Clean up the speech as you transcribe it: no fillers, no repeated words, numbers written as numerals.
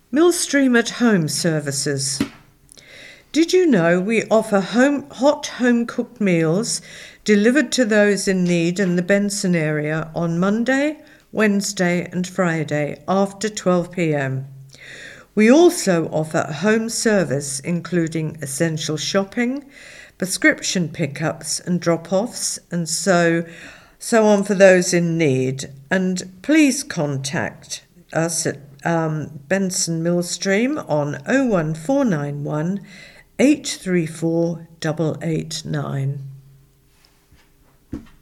Millstream at Home services. Did you know we offer hot home-cooked meals delivered to those in need in the Benson area on Monday, Wednesday and Friday after 12 p.m. We also offer home service including essential shopping, prescription pickups and drop-offs and so on for those in need. And please contact us at Benson Millstream on 01491 834 889.